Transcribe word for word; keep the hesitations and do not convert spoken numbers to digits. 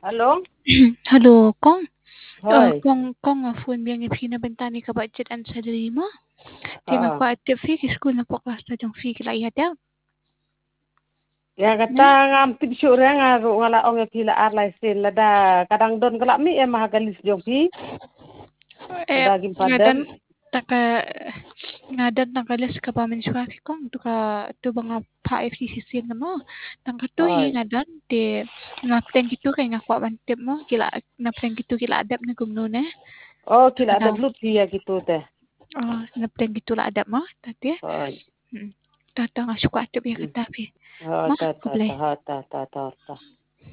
Alo, Hello, con. Ờ, thôi, con con nga phone biang ni phina bentani ka budget and salary mo. Tinga ờ, ko at fee ki school na po class na jong fee kila ihata. ya Na? kata ngam tin syure ngaru ngala ong ya pila ar lai sin lada kadang don kala mi ya mah galis jogi Eh, lada gim padam. ngadan taka ngadan tangkalis ka pa mensuari kong tu ka tu banga pa F C C C na mo. Tangka tu i Thôi, ngadan te napten gitu kay nga kwa mantip mo kila napten gitu kila adap na gumno na. oh kila Taka ada blut ya gitu teh. oh napten gitu la adap mo tati. Thôi, Hmm. Tata nga suka adap ya hmm. katapi. Oh, Ma, ta ta kublay. ta ha, ta ta ta ta.